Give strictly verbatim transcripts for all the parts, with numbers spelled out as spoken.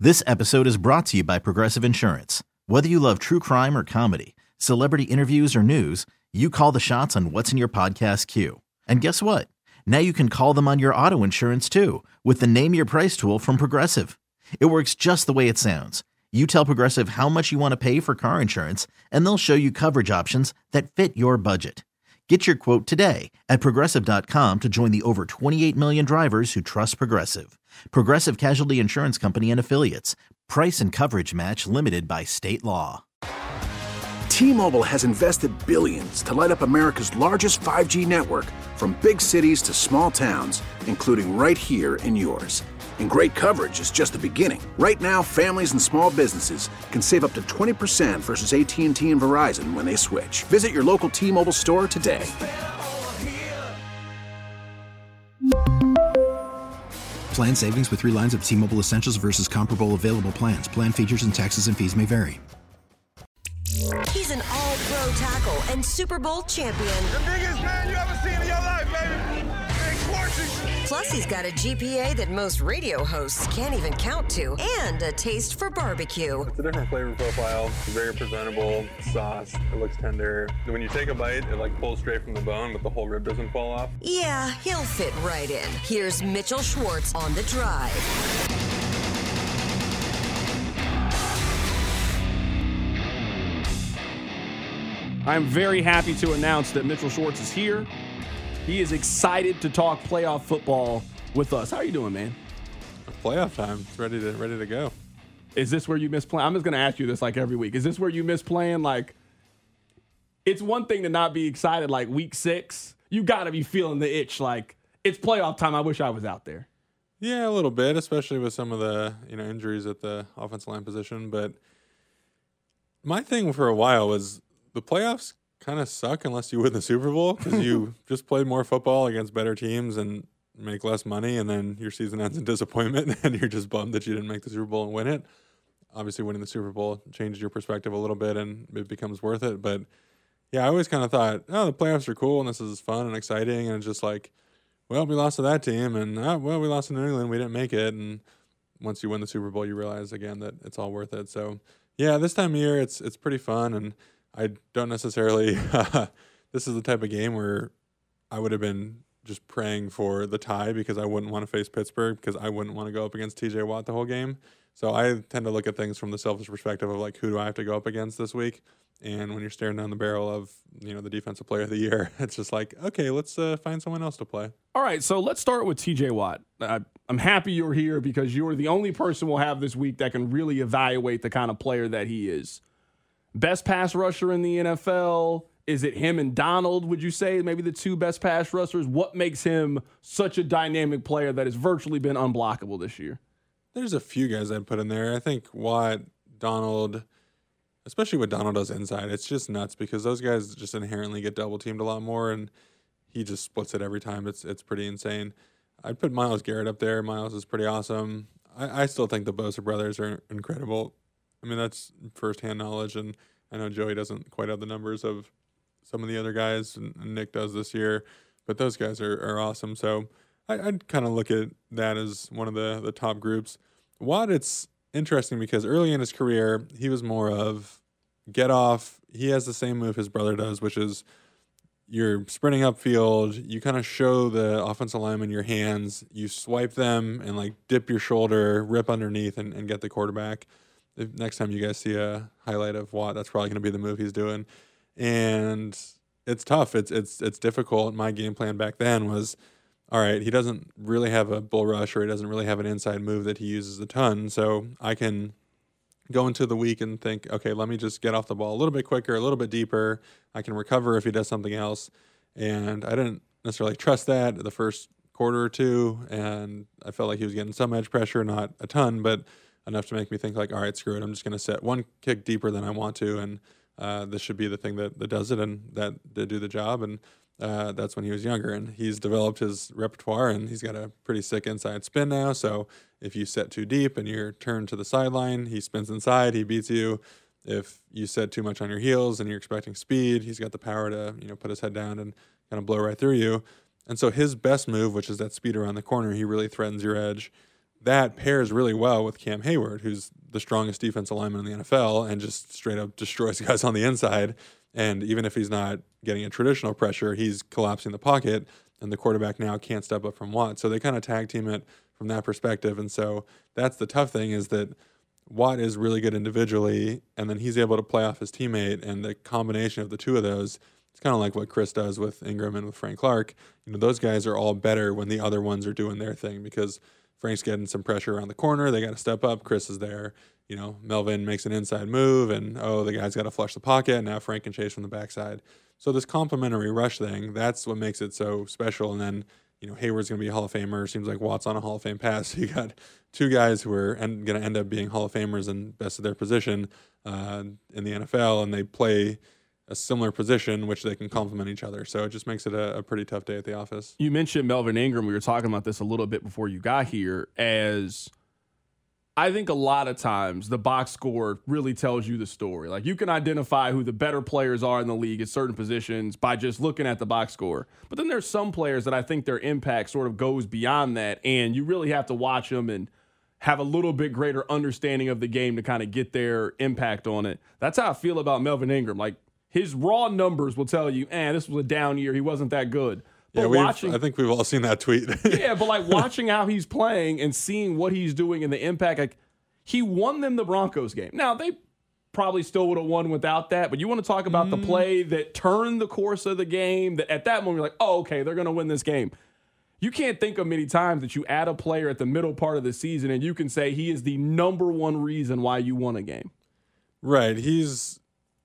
This episode is brought to you by Progressive Insurance. Whether you love true crime or comedy, celebrity interviews or news, you call the shots on what's in your podcast queue. And guess what? Now you can call them on your auto insurance too with the Name Your Price tool from Progressive. It works just the way it sounds. You tell Progressive how much you want to pay for car insurance, and they'll show you coverage options that fit your budget. Get your quote today at Progressive dot com to join the over twenty-eight million drivers who trust Progressive. Progressive Casualty Insurance Company and Affiliates. Price and coverage match limited by state law. T-Mobile has invested billions to light up America's largest five G network, from big cities to small towns, including right here in yours. And great coverage is just the beginning. Right now, families and small businesses can save up to twenty percent versus A T and T and Verizon when they switch. Visit your local T-Mobile store today. Plan savings with three lines of T-Mobile Essentials versus comparable available plans. Plan features and taxes and fees may vary. He's an all-pro tackle and Super Bowl champion. The biggest man you ever seen in your life, baby. Big Sporty. Plus, he's got a G P A that most radio hosts can't even count to, and a taste for barbecue. It's a different flavor profile. It's very presentable sauce. It looks tender. When you take a bite, it like pulls straight from the bone, but the whole rib doesn't fall off. Yeah, he'll fit right in. Here's Mitchell Schwartz on The Drive. I'm very happy to announce that Mitchell Schwartz is here. He is excited to talk playoff football with us. How are you doing, man? Playoff time. It's ready to ready to go. Is this where you miss playing? I'm just going to ask you this like every week. Is this where you miss playing? Like, it's one thing to not be excited like week six. You got to be feeling the itch like, it's playoff time. I wish I was out there. Yeah, a little bit, especially with some of the, you know, injuries at the offensive line position. But my thing for a while was the playoffs kind of suck unless you win the Super Bowl, because you just play more football against better teams and make less money, and then your season ends in disappointment, and you're just bummed that you didn't make the Super Bowl and win it. Obviously, winning the Super Bowl changes your perspective a little bit, and it becomes worth it. But, yeah, I always kind of thought, oh, the playoffs are cool, and this is fun and exciting, and it's just like, well, we lost to that team, and, oh, well, we lost to New England, we didn't make it, and once you win the Super Bowl, you realize, again, that it's all worth it. So, yeah, this time of year, it's it's pretty fun, and I don't necessarily uh, – this is the type of game where I would have been just praying for the tie because I wouldn't want to face Pittsburgh, because I wouldn't want to go up against T J Watt the whole game. So I tend to look at things from the selfish perspective of, like, who do I have to go up against this week? And when you're staring down the barrel of, you know, the defensive player of the year, it's just like, okay, let's uh, find someone else to play. All right, so let's start with T J Watt. Uh, I'm happy you're here because you're the only person we'll have this week that can really evaluate the kind of player that he is. Best pass rusher in the N F L? Is it him and Donald, would you say? Maybe the two best pass rushers? What makes him such a dynamic player that has virtually been unblockable this year? There's a few guys I'd put in there. I think Watt, Donald, especially what Donald does inside, it's just nuts because those guys just inherently get double-teamed a lot more, and he just splits it every time. It's it's pretty insane. I'd put Myles Garrett up there. Myles is pretty awesome. I, I still think the Bosa brothers are incredible. I mean, that's firsthand knowledge, and I know Joey doesn't quite have the numbers of some of the other guys, and, and Nick does this year, but those guys are, are awesome. So I, I'd kind of look at that as one of the, the top groups. Watt, it's interesting because early in his career, he was more of get off. He has the same move his brother does, which is you're sprinting upfield, you kind of show the offensive lineman your hands, you swipe them and like dip your shoulder, rip underneath, and, and get the quarterback. If next time you guys see a highlight of Watt, that's probably going to be the move he's doing. And it's tough. It's it's it's difficult. My game plan back then was, all right, he doesn't really have a bull rush, or he doesn't really have an inside move that he uses a ton. So I can go into the week and think, okay, let me just get off the ball a little bit quicker, a little bit deeper. I can recover if he does something else. And I didn't necessarily trust that the first quarter or two. And I felt like he was getting some edge pressure, not a ton, but enough to make me think like, all right, screw it. I'm just going to set one kick deeper than I want to. And uh, this should be the thing that, that does it. And that did do the job. And uh, that's when he was younger. And he's developed his repertoire, and he's got a pretty sick inside spin now. So if you set too deep and you're turned to the sideline, he spins inside, he beats you. If you set too much on your heels and you're expecting speed, he's got the power to, you know, put his head down and kind of blow right through you. And so his best move, which is that speed around the corner, he really threatens your edge. that pairs really well with Cam Hayward, who's the strongest defensive lineman in the N F L and just straight up destroys guys on the inside. And even if he's not getting a traditional pressure, he's collapsing the pocket, and the quarterback now can't step up from Watt. So they kind of tag team it from that perspective. And so that's the tough thing, is that Watt is really good individually, and then he's able to play off his teammate, and the combination of the two of those, it's kind of like what Chris does with Ingram and with Frank Clark. You know, those guys are all better when the other ones are doing their thing, because Frank's getting some pressure around the corner. They got to step up. Chris is there. You know, Melvin makes an inside move, and, oh, the guy's got to flush the pocket, and now Frank can chase from the backside. So this complementary rush thing, that's what makes it so special. And then, you know, Hayward's going to be a Hall of Famer. Seems like Watt's on a Hall of Fame pass. You got two guys who are going to end up being Hall of Famers and best of their position uh, in the N F L, and they play a similar position, which they can complement each other. So it just makes it a, a pretty tough day at the office. You mentioned Melvin Ingram. We were talking about this a little bit before you got here, as I think a lot of times the box score really tells you the story. Like, you can identify who the better players are in the league at certain positions by just looking at the box score. But then there's some players that I think their impact sort of goes beyond that, and you really have to watch them and have a little bit greater understanding of the game to kind of get their impact on it. That's how I feel about Melvin Ingram. Like, his raw numbers will tell you, eh, this was a down year. He wasn't that good. But yeah, watching, I think we've all seen that tweet. yeah, but like watching how he's playing and seeing what he's doing and the impact, like, he won them the Broncos game. Now, they probably still would have won without that, but you want to talk about mm. the play that turned the course of the game, that at that moment you're like, oh, okay, they're going to win this game. You can't think of many times that you add a player at the middle part of the season and you can say he is the number one reason why you won a game. Right. He's,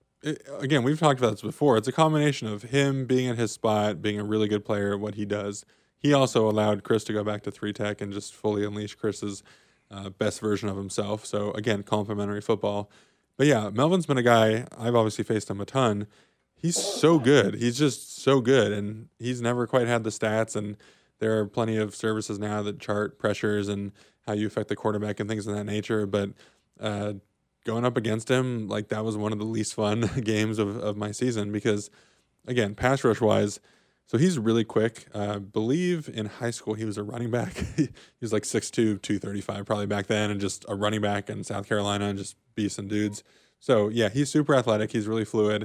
again, we've talked about this before. It's a combination of him being in his spot, being a really good player at what he does. He also allowed Chris to go back to three tech and just fully unleash Chris's uh, best version of himself. So, again, complementary football. But, yeah, Melvin's been a guy, I've obviously faced him a ton. He's so good. He's just so good, and he's never quite had the stats, and there are plenty of services now that chart pressures and how you affect the quarterback and things of that nature. But uh, going up against him, like, that was one of the least fun games of, of my season because, again, pass rush-wise, so he's really quick. I uh, believe in high school he was a running back. He was like six two, two thirty-five probably back then, and just a running back in South Carolina and just beasts and dudes. So, yeah, he's super athletic. He's really fluid,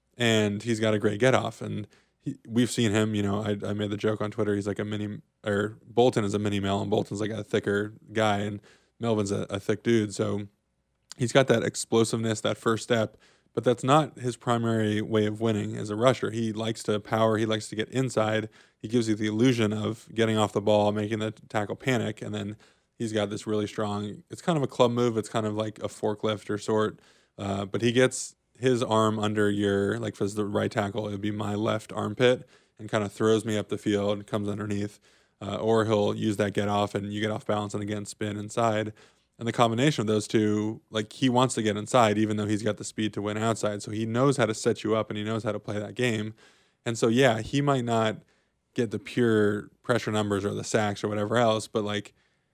and he's got a great get-off. And he, we've seen him, you know, I, I made the joke on Twitter, he's like a mini, or Bolton is a mini Mel, and Bolton's like a thicker guy, and Melvin's a, a thick dude. So he's got that explosiveness, that first step, but that's not his primary way of winning as a rusher. He likes to power. He likes to get inside. He gives you the illusion of getting off the ball, making the tackle panic, and then he's got this really strong, it's kind of a club move. It's kind of like a forklift or sort, uh, but he gets his arm under your, like, for the right tackle, it would be my left armpit, and kind of throws me up the field, comes underneath, uh, or he'll use that get off and you get off balance and again spin inside. And the combination of those two, like, he wants to get inside even though he's got the speed to win outside. So he knows how to set you up and he knows how to play that game. And so, yeah, he might not get the pure pressure numbers or the sacks or whatever else, but, like,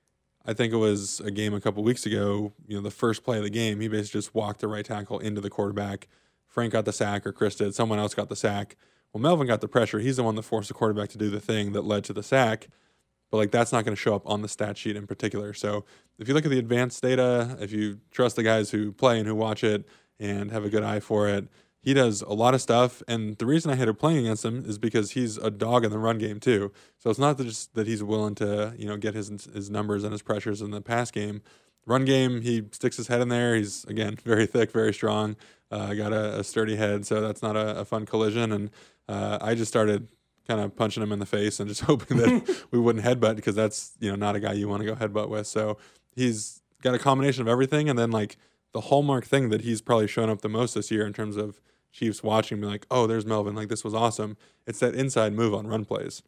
I think it was a game a couple weeks ago, you know, the first play of the game, he basically just walked the right tackle into the quarterback. Frank got the sack, or Chris did. Someone else got the sack. Well, Melvin got the pressure. He's the one that forced the quarterback to do the thing that led to the sack. But, like, that's not going to show up on the stat sheet in particular. So if you look at the advanced data, if you trust the guys who play and who watch it and have a good eye for it, he does a lot of stuff. And the reason I hated playing against him is because he's a dog in the run game too. So it's not just that he's willing to, you know, get his his numbers and his pressures in the pass game. Run game, he sticks his head in there. He's, again, very thick, very strong. Uh, got a, a sturdy head, so that's not a, a fun collision. And uh, I just started kind of punching him in the face and just hoping that we wouldn't headbutt, because that's, you know, not a guy you want to go headbutt with. So he's got a combination of everything. And then, like, the hallmark thing that he's probably shown up the most this year in terms of Chiefs watching me, like, oh, there's Melvin, like, this was awesome. It's that inside move on run plays.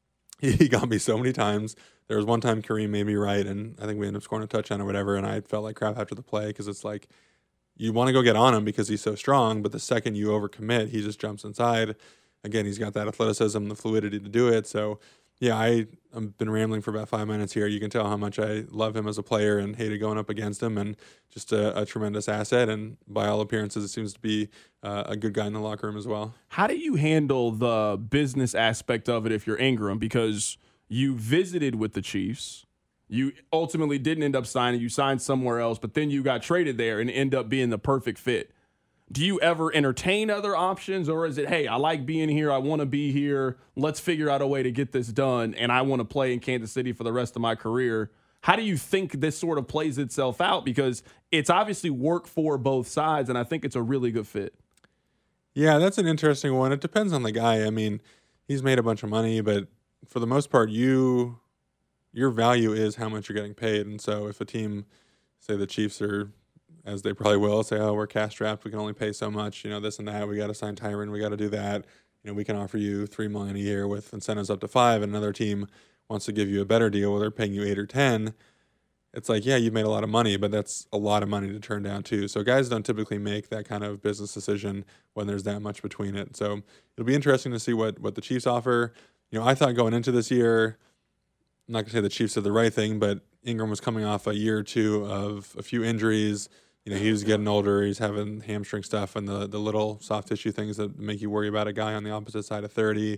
He got me so many times. There was one time Kareem made me right, and I think we ended up scoring a touchdown or whatever, and I felt like crap after the play, because it's like, you want to go get on him because he's so strong, but the second you overcommit, he just jumps inside. Again, he's got that athleticism, the fluidity to do it. So, yeah, I, I've been rambling for about five minutes here. You can tell how much I love him as a player and hated going up against him, and just a, a tremendous asset. And by all appearances, it seems to be uh, a good guy in the locker room as well. How do you handle the business aspect of it if you're Ingram? Because you visited with the Chiefs. You ultimately didn't end up signing. You signed somewhere else, but then you got traded there and end up being the perfect fit. Do you ever entertain other options, or is it, hey, I like being here, I want to be here, let's figure out a way to get this done, and I want to play in Kansas City for the rest of my career? How do you think this sort of plays itself out? Because it's obviously worked for both sides, and I think it's a really good fit. Yeah, that's an interesting one. It depends on the guy. I mean, he's made a bunch of money, but for the most part, you your value is how much you're getting paid. And so if a team, say the Chiefs are, as they probably will, say, oh, we're cash strapped, we can only pay so much, you know, this and that, we got to sign Tyron, we got to do that. You know, we can offer you three million dollars a year with incentives up to five, and another team wants to give you a better deal where they're paying you eight or ten. It's like, yeah, you've made a lot of money, but that's a lot of money to turn down too. So guys don't typically make that kind of business decision when there's that much between it. So it'll be interesting to see what, what the Chiefs offer. You know, I thought going into this year, I'm not going to say the Chiefs did the right thing, but Ingram was coming off a year or two of a few injuries. You know, he was getting older. He's having hamstring stuff and the, the little soft tissue things that make you worry about a guy on the opposite side of thirty.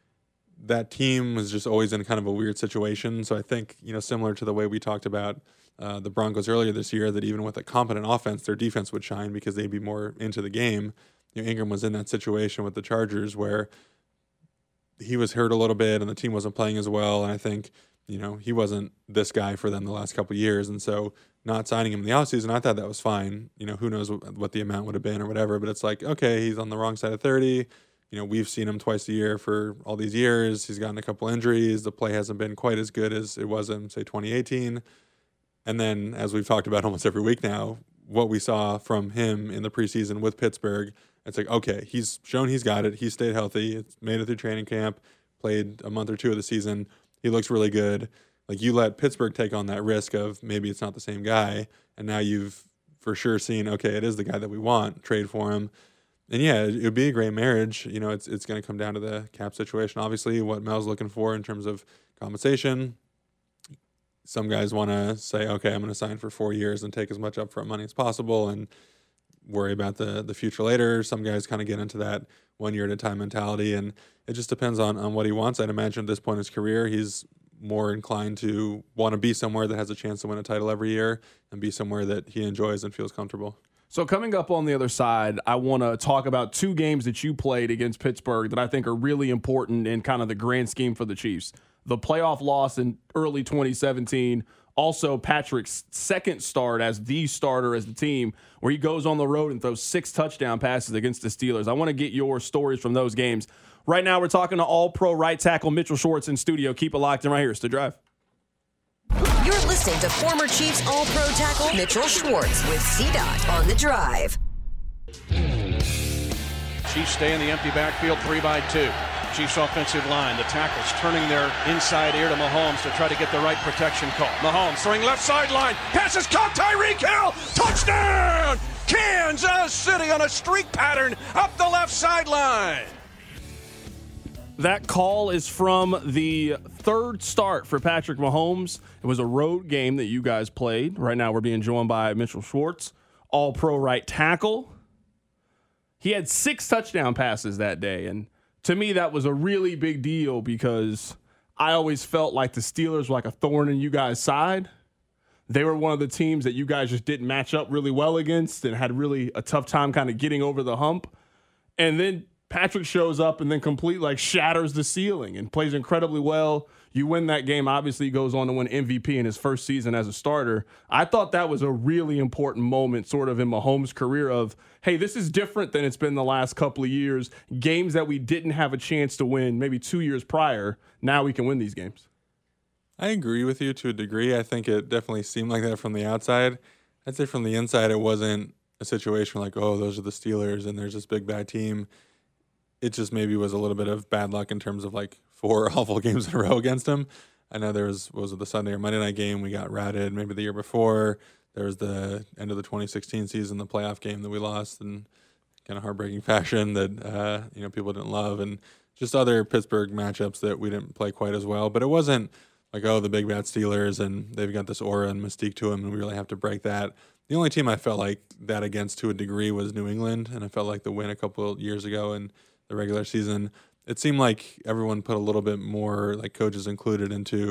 That team was just always in kind of a weird situation. So I think, you know, similar to the way we talked about uh, the Broncos earlier this year, that even with a competent offense, their defense would shine because they'd be more into the game. You know, Ingram was in that situation with the Chargers where he was hurt a little bit and the team wasn't playing as well. And I think, you know, he wasn't this guy for them the last couple of years. And so not signing him in the offseason, I thought that was fine. You know, who knows what, what the amount would have been or whatever. But it's like, okay, he's on the wrong side of thirty. You know, we've seen him twice a year for all these years. He's gotten a couple injuries. The play hasn't been quite as good as it was in, say, twenty eighteen. And then, as we've talked about almost every week now, what we saw from him in the preseason with Pittsburgh, it's like, okay, he's shown he's got it. He stayed healthy. It's made it through training camp, played a month or two of the season. He looks really good. Like, you let Pittsburgh take on that risk of maybe it's not the same guy, and now you've for sure seen, okay, it is the guy that we want. Trade for him. And yeah, it would be a great marriage. You know, it's it's going to come down to the cap situation. Obviously, what Mel's looking for in terms of compensation. Some guys want to say, okay, I'm going to sign for four years and take as much upfront money as possible and worry about the the future later. Some guys kind of get into that one year at a time mentality, and it just depends on on what he wants. I'd imagine at this point in his career, he's more inclined to want to be somewhere that has a chance to win a title every year and be somewhere that he enjoys and feels comfortable. So coming up on the other side, I want to talk about two games that you played against Pittsburgh that I think are really important in kind of the grand scheme for the Chiefs. The playoff loss in early twenty seventeen, also Patrick's second start as the starter as the team, where he goes on the road and throws six touchdown passes against the Steelers. I want to get your stories from those games. Right now, we're talking to all-pro right tackle Mitchell Schwartz in studio. Keep it locked in right here. It's The Drive. You're listening to former Chiefs All-Pro tackle Mitchell Schwartz with C DOT on The Drive. Chiefs stay in the empty backfield, three by two. Chiefs offensive line, the tackles turning their inside ear to Mahomes to try to get the right protection call. Mahomes throwing left sideline, passes caught, Tyreek Hill, touchdown! Kansas City on a streak pattern up the left sideline. That call is from the third start for Patrick Mahomes. It was a road game that you guys played. Right now we're being joined by Mitchell Schwartz, all-pro right tackle. He had six touchdown passes that day, and to me that was a really big deal because I always felt like the Steelers were like a thorn in you guys' side. They were one of the teams that you guys just didn't match up really well against and had really a tough time kind of getting over the hump. And then Patrick shows up and then completely like shatters the ceiling and plays incredibly well. You win that game. Obviously, he goes on to win M V P in his first season as a starter. I thought that was a really important moment sort of in Mahomes' career of, hey, this is different than it's been the last couple of years. Games that we didn't have a chance to win maybe two years prior, now we can win these games. I agree with you to a degree. I think it definitely seemed like that from the outside. I'd say from the inside, it wasn't a situation like, oh, those are the Steelers and there's this big bad team. It just maybe was a little bit of bad luck in terms of like four awful games in a row against them. I know there was, what was it, the Sunday or Monday night game we got routed maybe the year before. There was the end of the twenty sixteen season, the playoff game that we lost in kind of heartbreaking fashion that, uh, you know, people didn't love, and just other Pittsburgh matchups that we didn't play quite as well. But it wasn't like, oh, the big bad Steelers and they've got this aura and mystique to them and we really have to break that. The only team I felt like that against to a degree was New England, and I felt like the win a couple of years ago in the regular season, it seemed like everyone put a little bit more, like coaches included, into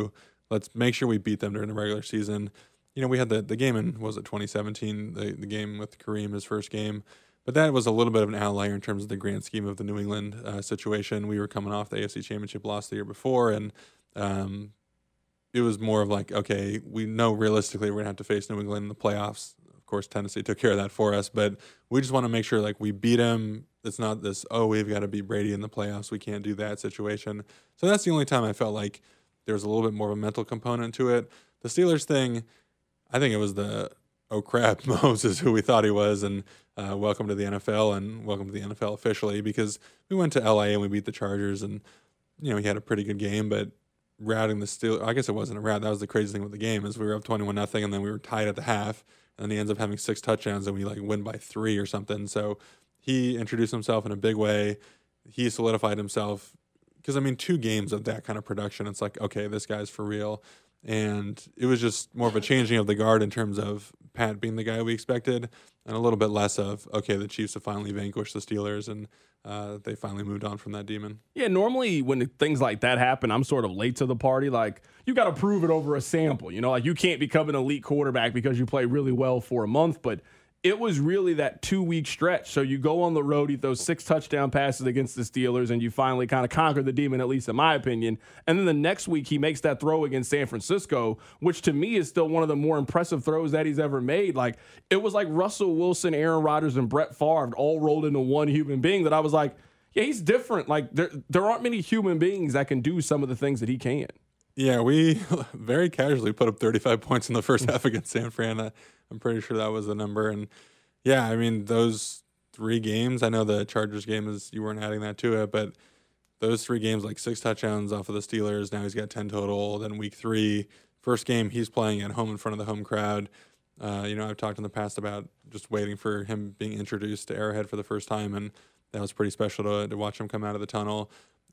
let's make sure we beat them during the regular season. You know, we had the, the game in, what was it, twenty seventeen, the, the game with Kareem, his first game. But that was a little bit of an outlier in terms of the grand scheme of the New England uh, situation. We were coming off the A F C Championship loss the year before, and um, it was more of like, okay, we know realistically we're going to have to face New England in the playoffs. Of course, Tennessee took care of that for us, but we just want to make sure like we beat them. It's not this, oh, we've got to beat Brady in the playoffs, we can't do that situation. So that's the only time I felt like there was a little bit more of a mental component to it. The Steelers thing, I think it was the, oh crap, Mahomes is who we thought he was, and uh, welcome to the N F L, and welcome to the N F L officially, because we went to L A and we beat the Chargers, and you know he had a pretty good game, but routing the Steelers, I guess it wasn't a rout. That was the crazy thing with the game, is we were up twenty-one nothing, and then we were tied at the half, and then he ends up having six touchdowns, and we like win by three or something. So he introduced himself in a big way. He solidified himself, because I mean, two games of that kind of production, it's like, okay, this guy's for real. And it was just more of a changing of the guard in terms of Pat being the guy we expected, and a little bit less of, okay, the Chiefs have finally vanquished the Steelers, and uh, they finally moved on from that demon. Yeah, normally when things like that happen, I'm sort of late to the party. Like, you got to prove it over a sample. You know, like you can't become an elite quarterback because you play really well for a month, but it was really that two-week stretch. So you go on the road, you throw six touchdown passes against the Steelers, and you finally kind of conquer the demon, at least in my opinion. And then the next week, he makes that throw against San Francisco, which to me is still one of the more impressive throws that he's ever made. Like, it was like Russell Wilson, Aaron Rodgers, and Brett Favre all rolled into one human being that I was like, yeah, he's different. Like, there, there aren't many human beings that can do some of the things that he can. Yeah, we very casually put up thirty-five points in the first half against San Fran. I'm pretty sure that was the number. And yeah, I mean, those three games, I know the Chargers game is, you weren't adding that to it, but those three games, like six touchdowns off of the Steelers. Now he's got ten total. Then week three, first game, he's playing at home in front of the home crowd. Uh, you know, I've talked in the past about just waiting for him being introduced to Arrowhead for the first time, and that was pretty special to, to watch him come out of the tunnel.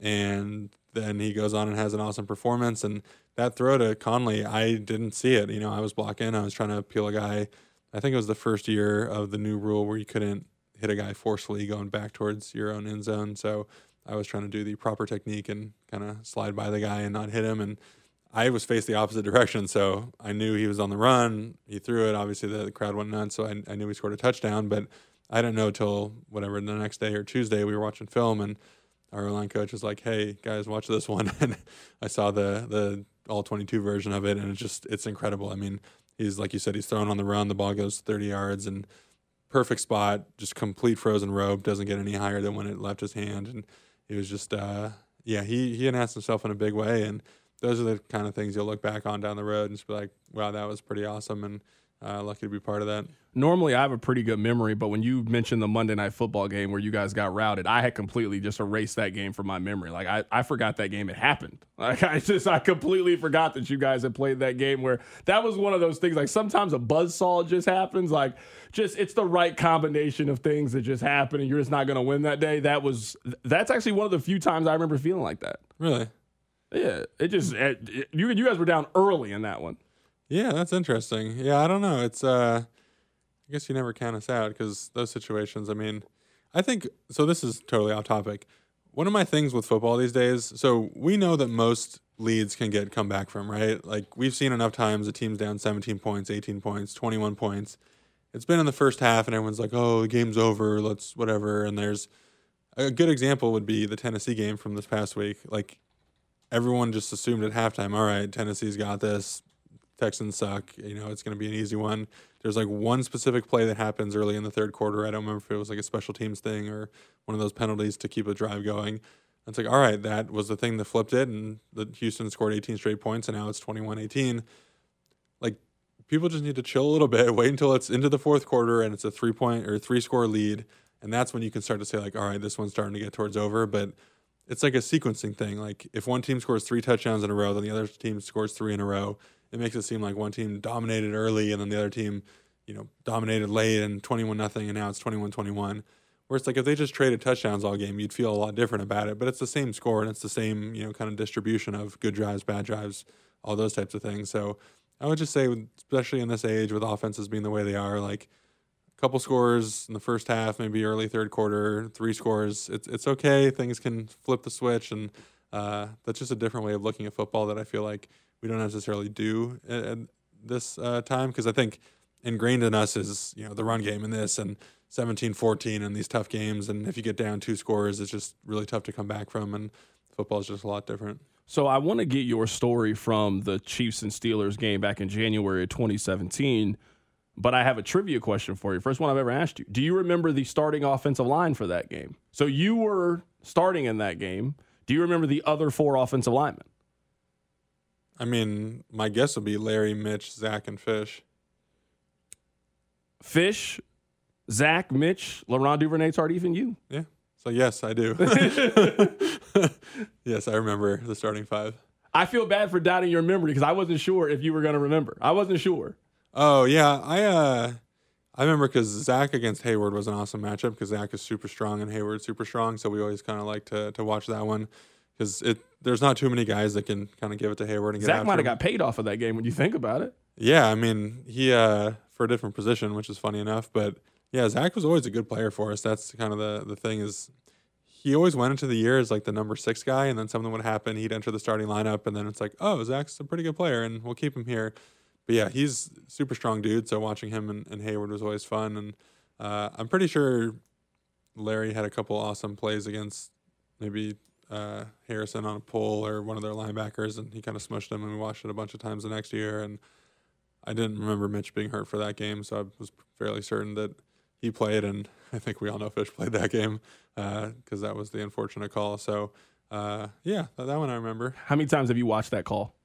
And then he goes on and has an awesome performance. And that throw to Conley, I didn't see it. You know, I was blocking. I was trying to peel a guy. I think it was the first year of the new rule where you couldn't hit a guy forcefully going back towards your own end zone. So I was trying to do the proper technique and kind of slide by the guy and not hit him. And I was faced the opposite direction. So I knew he was on the run. He threw it. Obviously, the, the crowd went nuts. So I, I knew he scored a touchdown. But I didn't know till whatever, the next day or Tuesday, we were watching film, and our line coach was like, hey, guys, watch this one. And I saw the the all twenty-two version of it, and it's just, it's incredible. I mean, he's, like you said, he's thrown on the run. The ball goes thirty yards, and perfect spot, just complete frozen rope, doesn't get any higher than when it left his hand. And it was just, uh, yeah, he, he enhanced himself in a big way. And those are the kind of things you'll look back on down the road and just be like, wow, that was pretty awesome. And Uh, lucky to be part of that. Normally, I have a pretty good memory, but when you mentioned the Monday Night Football game where you guys got routed, I had completely just erased that game from my memory. Like, I, I forgot that game had happened. Like, I just, I completely forgot that you guys had played that game, where that was one of those things, like, sometimes a buzzsaw just happens. Like, just, it's the right combination of things that just happen, and you're just not going to win that day. That was, that's actually one of the few times I remember feeling like that. Really? Yeah. It just, it, it, you, you guys were down early in that one. Yeah, that's interesting. Yeah, I don't know. It's, uh, I guess you never count us out, because those situations, I mean, I think, so this is totally off topic. One of my things with football these days, so we know that most leads can get come back from, right? Like, we've seen enough times a team's down seventeen points, eighteen points, twenty-one points. It's been in the first half, and everyone's like, oh, the game's over, let's whatever. And there's a good example would be the Tennessee game from this past week. Like, everyone just assumed at halftime, all right, Tennessee's got this. Texans suck. You know, it's going to be an easy one. There's like one specific play that happens early in the third quarter. I don't remember if it was like a special teams thing or one of those penalties to keep a drive going. It's like, all right, that was the thing that flipped it, and the Houston scored eighteen straight points, and now it's twenty-one eighteen. Like, people just need to chill a little bit, wait until it's into the fourth quarter and it's a three-point or three-score lead, and that's when you can start to say, like, all right, this one's starting to get towards over. But it's like a sequencing thing. Like, if one team scores three touchdowns in a row, then the other team scores three in a row. It makes it seem like one team dominated early and then the other team, you know, dominated late and twenty-one nothing, and now it's twenty-one twenty-one. Where it's like, if they just traded touchdowns all game, you'd feel a lot different about it. But it's the same score, and it's the same, you know, kind of distribution of good drives, bad drives, all those types of things. So I would just say, especially in this age with offenses being the way they are, like a couple scores in the first half, maybe early third quarter, three scores, it's it's okay. Things can flip the switch, and uh, that's just a different way of looking at football that I feel like we don't necessarily do at, at this uh, time, because I think ingrained in us is, you know, the run game and this and seventeen fourteen and these tough games, and if you get down two scores, it's just really tough to come back from, and football is just a lot different. So I want to get your story from the Chiefs and Steelers game back in January of twenty seventeen, but I have a trivia question for you. First one I've ever asked you. Do you remember the starting offensive line for that game? So you were starting in that game. Do you remember the other four offensive linemen? I mean, my guess would be Larry, Mitch, Zach, and Fish. Fish, Zach, Mitch, Laurent Duvernay-Tardif, and you. Yeah. So, yes, I do. Yes, I remember the starting five. I feel bad for doubting your memory because I wasn't sure if you were going to remember. I wasn't sure. Oh, yeah. I uh, I remember because Zach against Hayward was an awesome matchup because Zach is super strong and Hayward's super strong. So we always kind of like to to watch that one because it there's not too many guys that can kind of give it to Hayward and get Zach after might have him. got paid off of that game when you think about it. Yeah, I mean, he uh, for a different position, which is funny enough. But, yeah, Zach was always a good player for us. That's kind of the, the thing is he always went into the year as like the number six guy, and then something would happen. He'd enter the starting lineup, and then it's like, oh, Zach's a pretty good player, and we'll keep him here. But, yeah, he's a super strong dude, so watching him and, and Hayward was always fun. And uh, I'm pretty sure Larry had a couple awesome plays against maybe uh, Harrison on a pull or one of their linebackers, and he kind of smushed him, and we watched it a bunch of times the next year. And I didn't remember Mitch being hurt for that game, so I was fairly certain that he played, and I think we all know Fish played that game because uh, that was the unfortunate call. So, uh, yeah, that, that one I remember. How many times have you watched that call?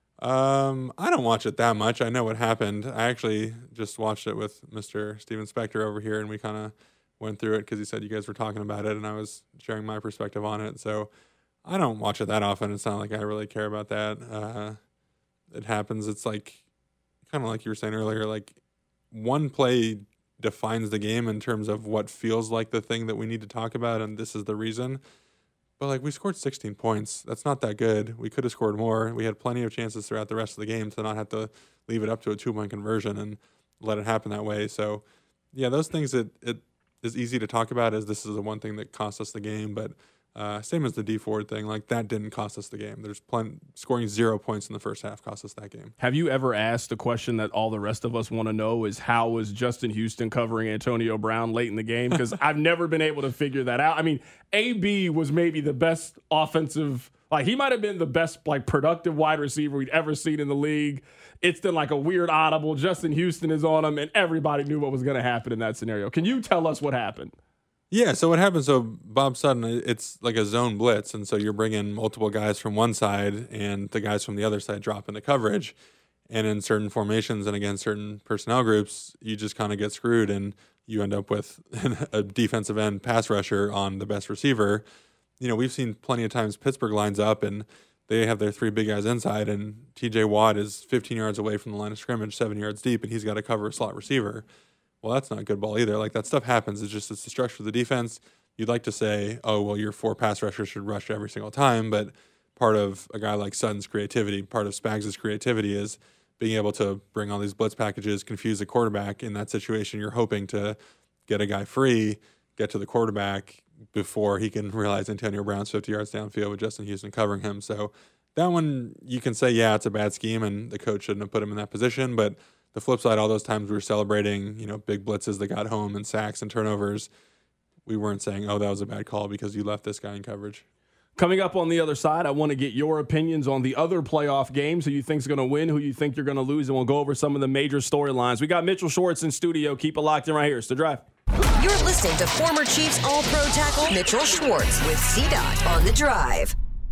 Um, I don't watch it that much. I know what happened. I actually just watched it with Mister Steven Spector over here, and we kind of went through it because he said you guys were talking about it, and I was sharing my perspective on it. So I don't watch it that often. It's not like I really care about that. Uh, it happens. It's like kind of like you were saying earlier, like one play defines the game in terms of what feels like the thing that we need to talk about, and this is the reason. But, like, we scored sixteen points. That's not that good. We could have scored more. We had plenty of chances throughout the rest of the game to not have to leave it up to a two-point conversion and let it happen that way. So, yeah, those things that it is easy to talk about as this is the one thing that cost us the game. But uh, same as the D Ford thing, like, that didn't cost us the game. There's plenty, scoring zero points in the first half cost us that game. Have you ever asked the question that all the rest of us want to know is how was Justin Houston covering Antonio Brown late in the game? Because I've never been able to figure that out. I mean, A B was maybe the best offensive, like he might have been the best like productive wide receiver we'd ever seen in the league. It's then like a weird audible. Justin Houston is on him, and everybody knew what was going to happen in that scenario. Can you tell us what happened? Yeah, so what happens, so Bob Sutton, it's like a zone blitz, and so you're bringing multiple guys from one side, and the guys from the other side drop into coverage, and in certain formations and against certain personnel groups, you just kind of get screwed, and you end up with a defensive end pass rusher on the best receiver. You know, we've seen plenty of times Pittsburgh lines up, and they have their three big guys inside, and T J Watt is fifteen yards away from the line of scrimmage, seven yards deep, and he's got to cover a slot receiver. Well, that's not good ball either. Like, that stuff happens. It's just it's the structure of the defense. You'd like to say, oh, well, your four pass rushers should rush every single time, but part of a guy like Sutton's creativity, part of Spags' creativity is being able to bring all these blitz packages, confuse the quarterback. In that situation, you're hoping to get a guy free, get to the quarterback before he can realize Antonio Brown's fifty yards downfield with Justin Houston covering him. So that one, you can say, yeah, it's a bad scheme, and the coach shouldn't have put him in that position, but the flip side, all those times we were celebrating, you know, big blitzes that got home and sacks and turnovers, we weren't saying, oh, that was a bad call because you left this guy in coverage. Coming up on the other side, I want to get your opinions on the other playoff games, who you think is going to win, who you think you're going to lose, and we'll go over some of the major storylines. We got Mitchell Schwartz in studio. Keep it locked in right here. It's The Drive. You're listening to former Chiefs All-Pro tackle Mitchell Schwartz with C DOT on The Drive.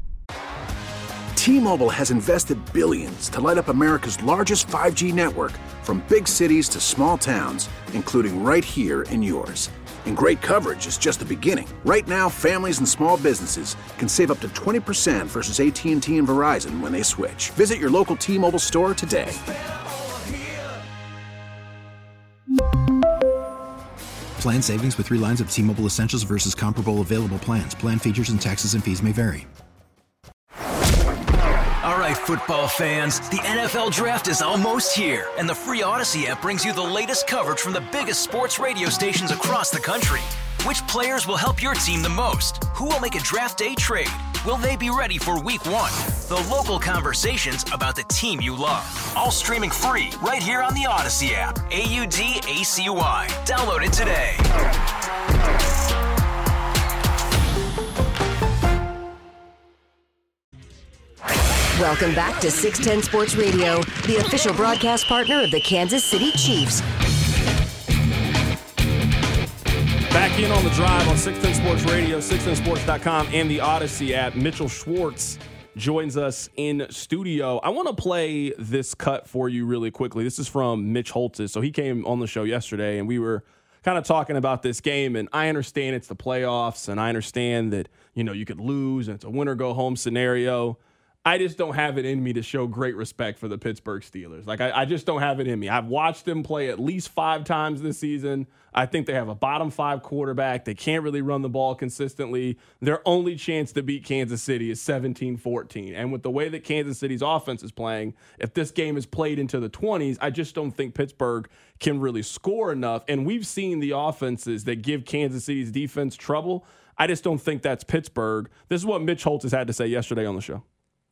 T-Mobile has invested billions to light up America's largest five G network, from big cities to small towns, including right here in yours. And great coverage is just the beginning. Right now, families and small businesses can save up to twenty percent versus A T and T and Verizon when they switch. Visit your local T-Mobile store today. Plan savings with three lines of T-Mobile Essentials versus comparable available plans. Plan features and taxes and fees may vary. All right, football fans. The N F L Draft is almost here, and the free Odyssey app brings you the latest coverage from the biggest sports radio stations across the country. Which players will help your team the most? Who will make a draft day trade? Will they be ready for week one? The local conversations about the team you love. All streaming free right here on the Odyssey app. A U D A C Y. Download it today. Welcome back to six ten Sports Radio, the official broadcast partner of the Kansas City Chiefs. Back in on the drive on six ten Sports Radio, six ten sports dot com, and the Odyssey app. Mitchell Schwartz joins us in studio. I want to play this cut for you really quickly. This is from Mitch Holthus. So he came on the show yesterday, and we were kind of talking about this game. And I understand it's the playoffs, and I understand that, you know, you could lose, and it's a win-or-go-home scenario. I just don't have it in me to show great respect for the Pittsburgh Steelers. Like, I, I just don't have it in me. I've watched them play at least five times this season. I think they have a bottom five quarterback. They can't really run the ball consistently. Their only chance to beat Kansas City is seventeen fourteen. And with the way that Kansas City's offense is playing, if this game is played into the twenties, I just don't think Pittsburgh can really score enough. And we've seen the offenses that give Kansas City's defense trouble. I just don't think that's Pittsburgh. This is what Mitch Holthus had to say yesterday on the show.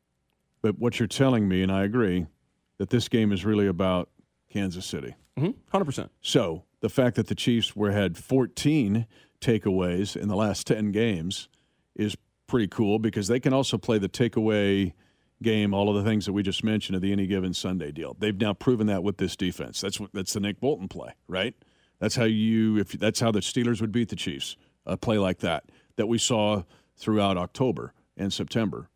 But what you're telling me, and I agree, that this game is really about Kansas City. Mm-hmm. one hundred percent. So the fact that the Chiefs were had fourteen takeaways in the last ten games is pretty cool, because they can also play the takeaway game, all of the things that we just mentioned of the any given Sunday deal. They've now proven that with this defense. That's what that's the Nick Bolton play, right? That's how you if that's how the Steelers would beat the Chiefs. A play like that that we saw throughout October and September.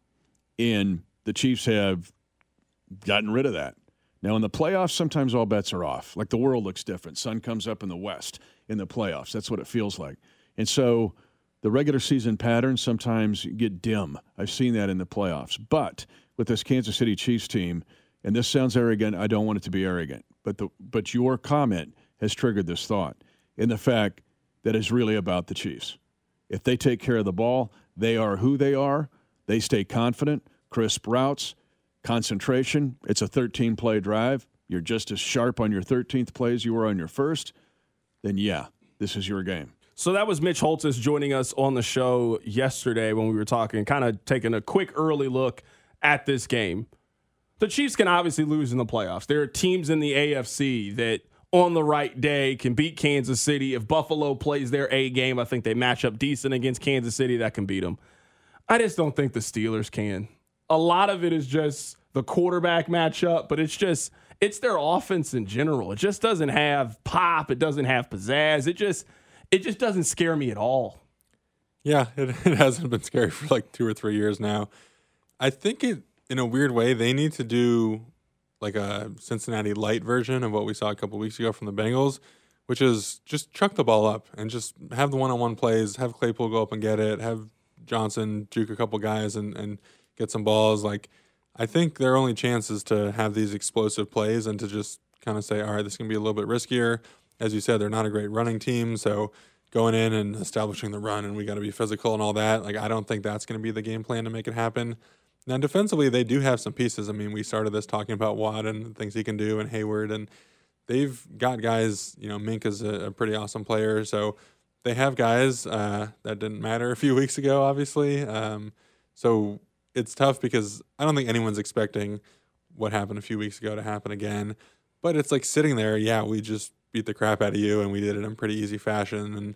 In the Chiefs have gotten rid of that. Now, in the playoffs, sometimes all bets are off. Like, the world looks different. Sun comes up in the West in the playoffs. That's what it feels like. And so the regular season patterns sometimes get dim. I've seen that in the playoffs. But with this Kansas City Chiefs team, and this sounds arrogant, I don't want it to be arrogant, but the but your comment has triggered this thought in the fact that it's really about the Chiefs. If they take care of the ball, they are who they are. They stay confident. Crisp routes, concentration. It's a thirteen-play drive. You're just as sharp on your thirteenth play as you were on your first. Then, yeah, this is your game. So that was Mitch Holthus joining us on the show yesterday when we were talking, kind of taking a quick early look at this game. The Chiefs can obviously lose in the playoffs. There are teams in the A F C that on the right day can beat Kansas City. If Buffalo plays their A game, I think they match up decent against Kansas City. That can beat them. I just don't think the Steelers can. A lot of it is just the quarterback matchup, but it's just, it's their offense in general. It just doesn't have pop. It doesn't have pizzazz. It just, it just doesn't scare me at all. Yeah, it, it hasn't been scary for like two or three years now. I think it, in a weird way, they need to do like a Cincinnati light version of what we saw a couple weeks ago from the Bengals, which is just chuck the ball up and just have the one-on-one plays, have Claypool go up and get it, have Johnson juke a couple guys and, and get some balls. Like, I think their only chance is to have these explosive plays and to just kind of say, all right, this is going to be a little bit riskier. As you said, they're not a great running team, so going in and establishing the run and we got to be physical and all that, like, I don't think that's going to be the game plan to make it happen. Now, defensively, they do have some pieces. I mean, we started this talking about Watt and things he can do and Hayward, and they've got guys, you know, Minka's a, a pretty awesome player, so they have guys uh, that didn't matter a few weeks ago, obviously. Um, so it's tough because I don't think anyone's expecting what happened a few weeks ago to happen again. But it's like sitting there, yeah, we just beat the crap out of you, and we did it in pretty easy fashion. And,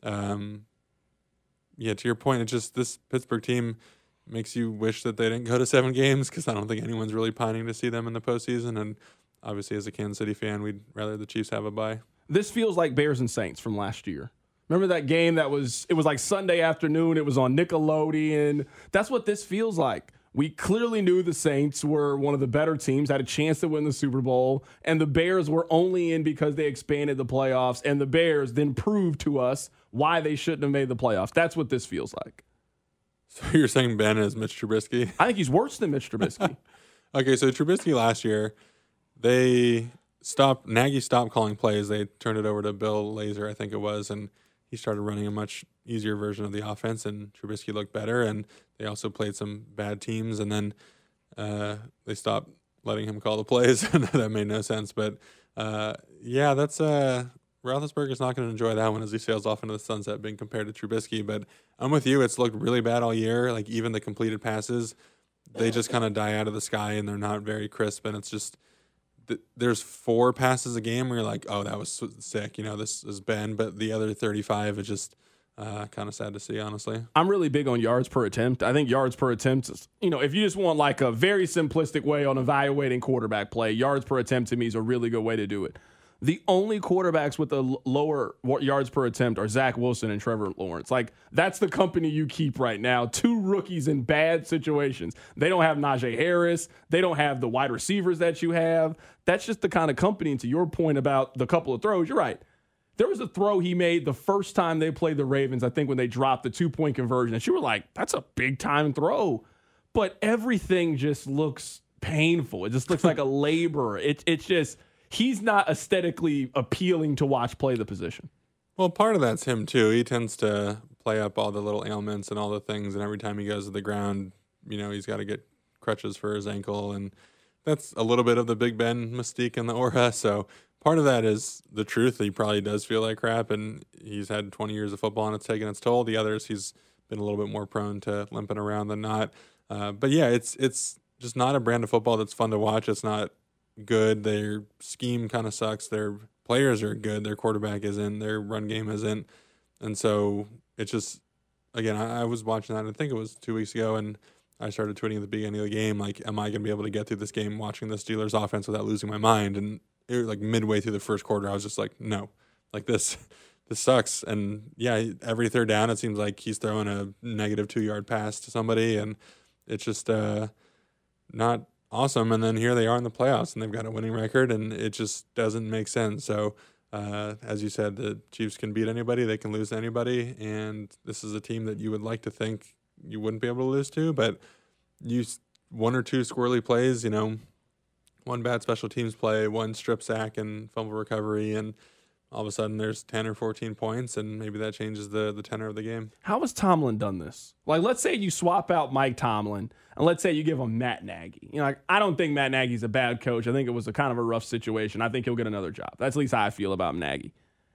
um, yeah, to your point, it's just this Pittsburgh team makes you wish that they didn't go to seven games because I don't think anyone's really pining to see them in the postseason. And obviously, as a Kansas City fan, we'd rather the Chiefs have a bye. This feels like Bears and Saints from last year. Remember that game that was, it was like Sunday afternoon. It was on Nickelodeon. That's what this feels like. We clearly knew the Saints were one of the better teams, had a chance to win the Super Bowl, and the Bears were only in because they expanded the playoffs, and the Bears then proved to us why they shouldn't have made the playoffs. That's what this feels like. So you're saying Ben is Mitch Trubisky? I think he's worse than Mitch Trubisky. Okay, so Trubisky last year, they stopped, Nagy stopped calling plays. They turned it over to Bill Lazor, I think it was, and he started running a much easier version of the offense, and Trubisky looked better, and they also played some bad teams. And then uh, they stopped letting him call the plays. That made no sense. But uh, yeah, that's uh, Roethlisberger's not going to enjoy that one as he sails off into the sunset being compared to Trubisky. But I'm with you. It's looked really bad all year. Like even the completed passes, they just kind of die out of the sky and they're not very crisp. And it's just, th- there's four passes a game where you're like, oh, that was sick. You know, this is Ben. But the other thirty-five is just uh, kind of sad to see, honestly. I'm really big on yards per attempt. I think yards per attempt is, you know, if you just want like a very simplistic way on evaluating quarterback play, yards per attempt to me is a really good way to do it. The only quarterbacks with the l- lower yards per attempt are Zach Wilson and Trevor Lawrence. Like, that's the company you keep right now. Two rookies in bad situations. They don't have Najee Harris. They don't have the wide receivers that you have. That's just the kind of company, and to your point about the couple of throws, you're right. There was a throw he made the first time they played the Ravens, I think when they dropped the two-point conversion, and you were like, that's a big-time throw. But everything just looks painful. It just looks like a labor. It, it's just... He's not aesthetically appealing to watch play the position. Well, part of that's him, too. He tends to play up all the little ailments and all the things, and every time he goes to the ground, you know, he's got to get crutches for his ankle, and that's a little bit of the Big Ben mystique and the aura. So part of that is the truth. He probably does feel like crap, and he's had twenty years of football, and it's taken its toll. The others, he's been a little bit more prone to limping around than not. Uh, but, yeah, it's it's just not a brand of football that's fun to watch. It's not good. Their scheme kind of sucks. Their players are good. Their quarterback isn't. Their run game isn't. And so it's just, again, I, I was watching that, I think it was two weeks ago, and I started tweeting at the beginning of the game, like, am I going to be able to get through this game watching the Steelers offense without losing my mind? And it was like midway through the first quarter, I was just like, no, like this, this sucks. And yeah, every third down, it seems like he's throwing a negative two yard pass to somebody, and it's just uh, not awesome. And then here they are in the playoffs, and they've got a winning record, and it just doesn't make sense. So, uh, as you said, the Chiefs can beat anybody, they can lose to anybody, and this is a team that you would like to think you wouldn't be able to lose to, but you one or two squirrely plays, you know, one bad special teams play, one strip sack and fumble recovery, and all of a sudden there's ten or fourteen points, and maybe that changes the the tenor of the game. How has Tomlin done this? Like, let's say you swap out Mike Tomlin, and let's say you give him Matt Nagy. You know, like, I don't think Matt Nagy's a bad coach. I think it was a kind of a rough situation. I think he'll get another job. That's at least how I feel about Nagy.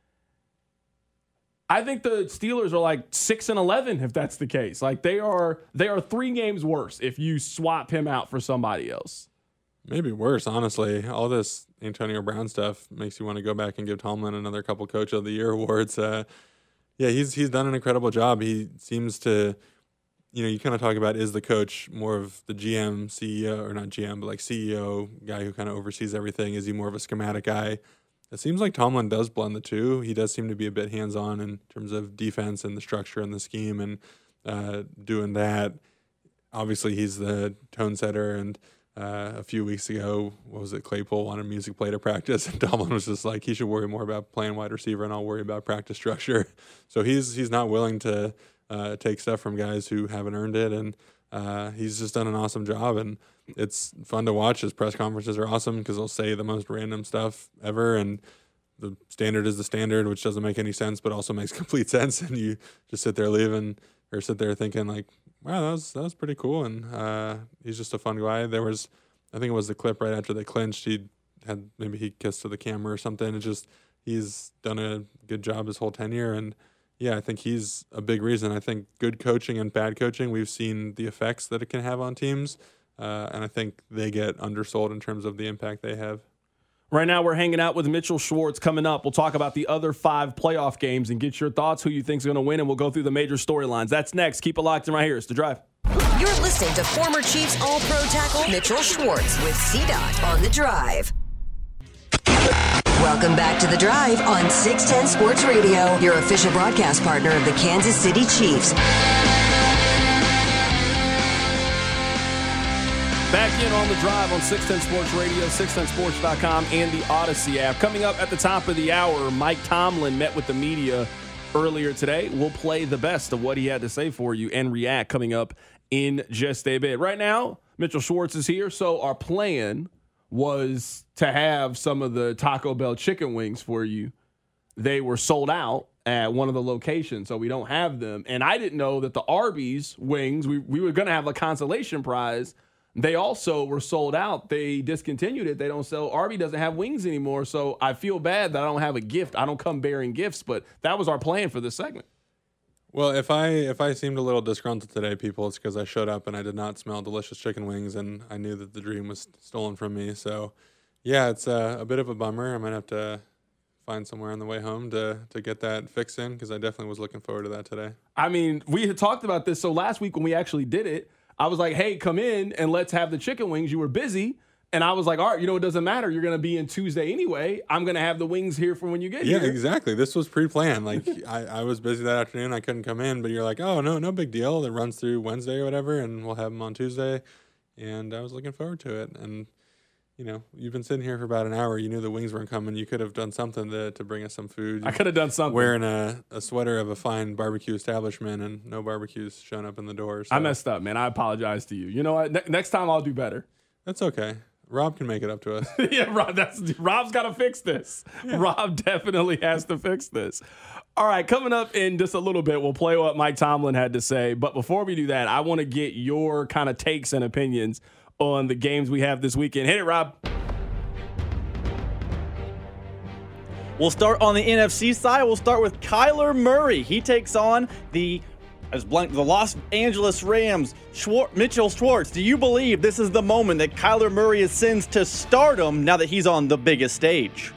I think the Steelers are like six and eleven if that's the case. Like, they are they are three games worse if you swap him out for somebody else. Maybe worse, honestly. All this Antonio Brown stuff makes you want to go back and give Tomlin another couple Coach of the Year awards. Uh, yeah, he's he's done an incredible job. He seems to, you know, you kind of talk about, is the coach more of the G M, C E O, or not G M, but like C E O guy who kind of oversees everything? Is he more of a schematic guy? It seems like Tomlin does blend the two. He does seem to be a bit hands-on in terms of defense and the structure and the scheme and uh, doing that. Obviously, he's the tone setter, and uh, a few weeks ago, what was it, Claypool wanted music played at practice, and Tomlin was just like, he should worry more about playing wide receiver, and I'll worry about practice structure. So he's he's not willing to uh, take stuff from guys who haven't earned it, and uh, he's just done an awesome job, and it's fun to watch. His press conferences are awesome because they'll say the most random stuff ever, and the standard is the standard, which doesn't make any sense, but also makes complete sense. And you just sit there leaving or sit there thinking like, wow, that was that was pretty cool. And uh, he's just a fun guy. There was, I think it was the clip right after they clinched. He had maybe he kissed to the camera or something. It just he's done a good job his whole tenure, and yeah, I think he's a big reason. I think good coaching and bad coaching, we've seen the effects that it can have on teams. Uh, and I think they get undersold in terms of the impact they have. Right now, we're hanging out with Mitchell Schwartz. Coming up, we'll talk about the other five playoff games and get your thoughts, who you think is going to win, and we'll go through the major storylines. That's next. Keep it locked in right here. It's The Drive. You're listening to former Chiefs All-Pro tackle Mitchell Schwartz with C-Dot on The Drive. Welcome back to The Drive on six ten Sports Radio, your official broadcast partner of the Kansas City Chiefs. Back in on The Drive on six ten Sports Radio, six ten sports dot com, and the Odyssey app. Coming up at the top of the hour, Mike Tomlin met with the media earlier today. We'll play the best of what he had to say for you and react coming up in just a bit. Right now, Mitchell Schwartz is here, so our plan was to have some of the Taco Bell chicken wings for you. They were sold out at one of the locations, so we don't have them. And I didn't know that the Arby's wings, we, we were going to have a consolation prize They also were sold out. They discontinued it. They don't sell. Arby doesn't have wings anymore. So I feel bad that I don't have a gift. I don't come bearing gifts, but that was our plan for this segment. Well, if I if I seemed a little disgruntled today, people, it's because I showed up and I did not smell delicious chicken wings, and I knew that the dream was stolen from me. So, yeah, it's uh, a bit of a bummer. I might have to find somewhere on the way home to to get that fixed in, because I definitely was looking forward to that today. I mean, we had talked about this. So last week when we actually did it, I was like, hey, come in and let's have the chicken wings. You were busy. And I was like, all right, you know, it doesn't matter. You're going to be in Tuesday anyway. I'm going to have the wings here for when you get yeah, here. Yeah, exactly. This was pre-planned. Like, I, I was busy that afternoon. I couldn't come in. But you're like, oh, no, no big deal. It runs through Wednesday or whatever, and we'll have them on Tuesday. And I was looking forward to it. And, you know, you've been sitting here for about an hour. You knew the wings weren't coming. You could have done something to, to bring us some food. I could have done something. Wearing a, a sweater of a fine barbecue establishment, and no barbecues showing up in the door. So. I messed up, man. I apologize to you. You know what? Ne- next time I'll do better. That's okay. Rob can make it up to us. yeah, Rob, that's, Rob's got to fix this. Yeah. Rob definitely has to fix this. All right, coming up in just a little bit, we'll play what Mike Tomlin had to say. But before we do that, I want to get your kind of takes and opinions on the games we have this weekend. Hit it, Rob. We'll start on the N F C side. We'll start with Kyler Murray. He takes on the as blank, the Los Angeles Rams. Schwar- Mitchell Schwartz, do you believe this is the moment that Kyler Murray ascends to stardom now that he's on the biggest stage?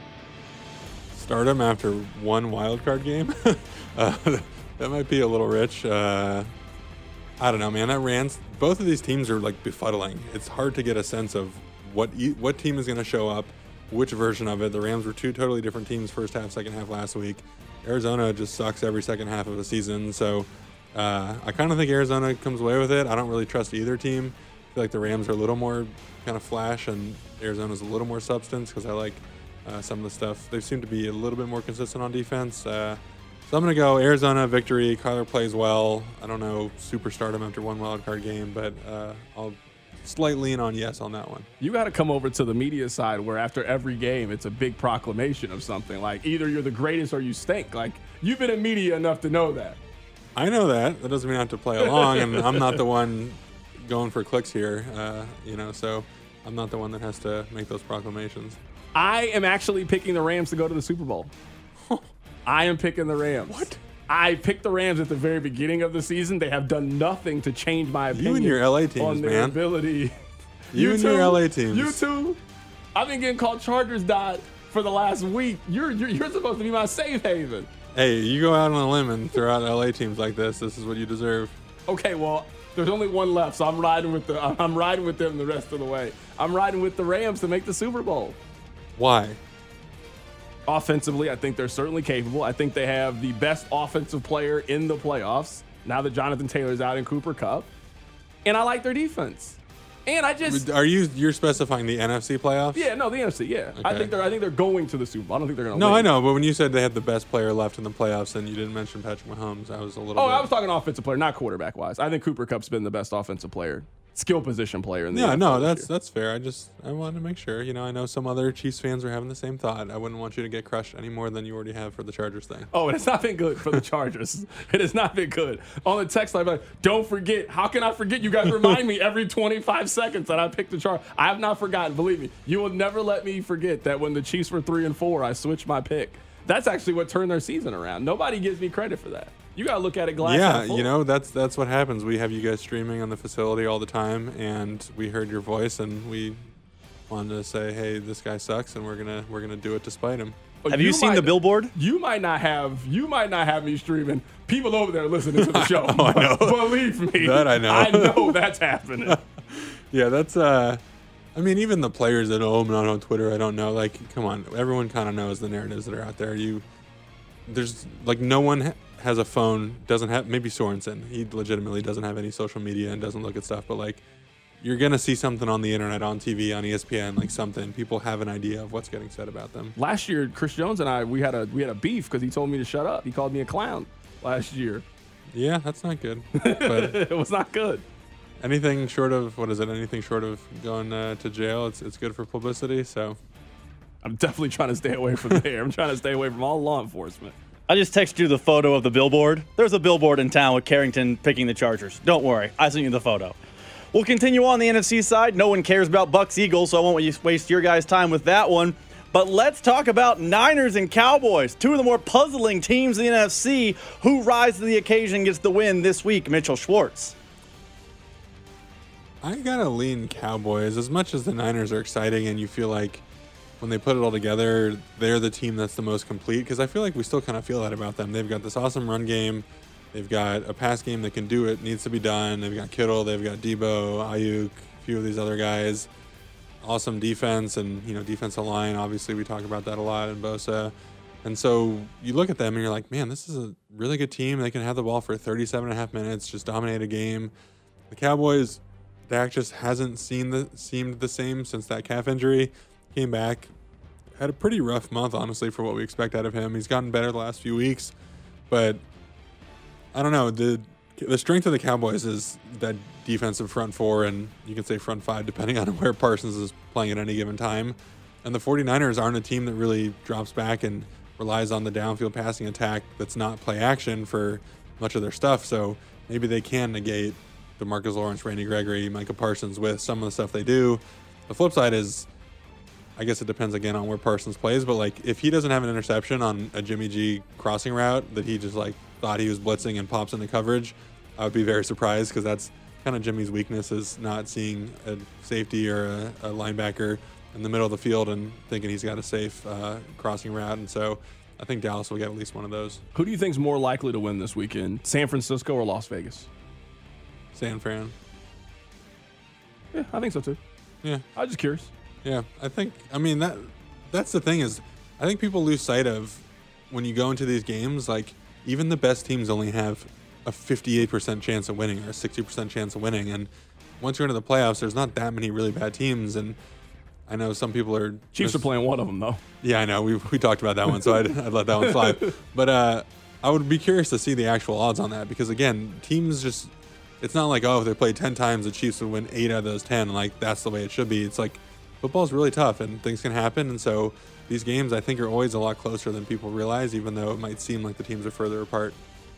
Stardom after one wild card game? uh, that might be a little rich. Uh, I don't know, man. That Rams, both of these teams are like befuddling. It's hard to get a sense of what e- what team is going to show up, which version of it. The Rams were two totally different teams first half, second half last week. Arizona just sucks every second half of the season. So uh, I kind of think Arizona comes away with it. I don't really trust either team. I feel like the Rams are a little more kind of flash and Arizona's a little more substance, because I like uh, some of the stuff. They seem to be a little bit more consistent on defense. Uh, so I'm going to go Arizona victory. Kyler plays well. I don't know superstardom after one wild card game, but uh, I'll slight lean on yes on that one. You got to come over to the media side where after every game it's a big proclamation of something. Like either you're the greatest or you stink. Like you've been in media enough to know that. I know that. That doesn't mean I have to play along, and I'm not the one going for clicks here. Uh, you know, so I'm not the one that has to make those proclamations. I am actually picking the Rams to go to the Super Bowl. I am picking the Rams. What? I picked the Rams at the very beginning of the season. They have done nothing to change my opinion. You and your L A teams, on their man. ability. You, you and too, your L A teams. You too. I've been getting called Chargers dot for the last week. You're, you're you're supposed to be my safe haven. Hey, you go out on a limb and throw out L A teams like this. This is what you deserve. Okay, well, there's only one left, so I'm riding with the I'm riding with them the rest of the way. I'm riding with the Rams to make the Super Bowl. Why? Offensively, I think they're certainly capable. I think they have the best offensive player in the playoffs now that Jonathan Taylor's out in Cooper Kupp. And I like their defense. And I just Are you you're specifying the N F C playoffs? Yeah, no, the N F C, yeah. Okay. I think they're I think they're going to the Super Bowl. I don't think they're going to No, win. I know, but when you said they had the best player left in the playoffs and you didn't mention Patrick Mahomes, I was a little Oh, bit... I was talking offensive player, not quarterback wise. I think Cooper Kupp's been the best offensive player. Skill position player in the Yeah, N F no, L that's year. that's fair. I just I wanted to make sure. You know, I know some other Chiefs fans are having the same thought. I wouldn't want you to get crushed any more than you already have for the Chargers thing. Oh, and it's not been good for the Chargers. It has not been good. On the text line, like, don't forget. How can I forget? You guys remind me every twenty-five seconds that I picked the Chargers. I have not forgotten. Believe me, you will never let me forget that when the Chiefs were three and four, I switched my pick. That's actually what turned their season around. Nobody gives me credit for that. You got to look at it glass half Yeah, full. you know, that's that's what happens. We have you guys streaming on the facility all the time, and we heard your voice, and we wanted to say, hey, this guy sucks, and we're gonna we're gonna do it despite him. Have you, you seen might, the billboard? You might not have you might not have me streaming. People over there listening to the show. oh, I know. Believe me. That I know. I know that's happening. Yeah, that's uh I mean, even the players that oh, I'm not on Twitter, I don't know. Like, come on, everyone kind of knows the narratives that are out there. You, there's like no one ha- has a phone, doesn't have, maybe Sorensen. He legitimately doesn't have any social media and doesn't look at stuff. But like, you're gonna see something on the internet, on T V, on E S P N, like something. People have an idea of what's getting said about them. Last year, Chris Jones and I, we had a we had a beef because he told me to shut up. He called me a clown last year. Yeah, that's not good. But it was not good. Anything short of, what is it, anything short of going uh, to jail, it's it's good for publicity, so. I'm definitely trying to stay away from there. I'm trying to stay away from all law enforcement. I just texted you the photo of the billboard. There's a billboard in town with Carrington picking the Chargers. Don't worry. I sent you the photo. We'll continue on the N F C side. No one cares about Bucs Eagles, so I won't waste your guys' time with that one. But let's talk about Niners and Cowboys, two of the more puzzling teams in the N F C. Who rise to the occasion and gets the win this week? Mitchell Schwartz. I gotta lean Cowboys. As much as the Niners are exciting and you feel like when they put it all together, they're the team that's the most complete, because I feel like we still kind of feel that about them. They've got this awesome run game. They've got a pass game that can do it, needs to be done. They've got Kittle, they've got Debo, Ayuk, a few of these other guys. Awesome defense and, you know, defensive line. Obviously, we talk about that a lot in Bosa. And so you look at them and you're like, man, this is a really good team. They can have the ball for thirty-seven and a half minutes, just dominate a game. The Cowboys, Dak just hasn't seen the, seemed the same since that calf injury. Came back, had a pretty rough month, honestly, for what we expect out of him. He's gotten better the last few weeks, but I don't know. The the strength of the Cowboys is that defensive front four, and you can say front five, depending on where Parsons is playing at any given time. And the 49ers aren't a team that really drops back and relies on the downfield passing attack that's not play action for much of their stuff. So maybe they can negate DeMarcus Lawrence, Randy Gregory, Micah Parsons with some of the stuff they do. The flip side is, I guess it depends again on where Parsons plays, but like if he doesn't have an interception on a Jimmy G crossing route that he just like thought he was blitzing and pops into coverage, I would be very surprised, because that's kind of Jimmy's weakness, is not seeing a safety or a, a linebacker in the middle of the field and thinking he's got a safe uh, crossing route. And so I think Dallas will get at least one of those. Who do you think is more likely to win this weekend, San Francisco or Las Vegas? San Fran. Yeah, I think so too. Yeah. I'm just curious. Yeah, I think, I mean, that that's the thing is, I think people lose sight of when you go into these games, like, even the best teams only have a fifty-eight percent chance of winning or a sixty percent chance of winning. And once you're into the playoffs, there's not that many really bad teams. And I know some people are... Chiefs mis- are playing one of them, though. Yeah, I know. We we talked about that one, so I'd, I'd let that one slide. But uh, I would be curious to see the actual odds on that, because, again, teams just... It's not like, oh, if they played ten times, the Chiefs would win eight out of those ten. Like, that's the way it should be. It's like, football's really tough and things can happen. And so these games, I think, are always a lot closer than people realize, even though it might seem like the teams are further apart.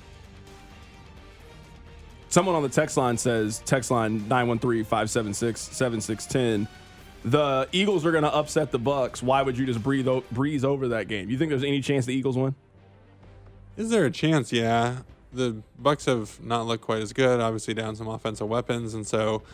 Someone on the text line says, text line nine one three, five seven six, seven six one zero, the Eagles are going to upset the Bucs. Why would you just breathe o- breeze over that game? You think there's any chance the Eagles win? Is there a chance? Yeah. The Bucs have not looked quite as good, obviously down some offensive weapons. And so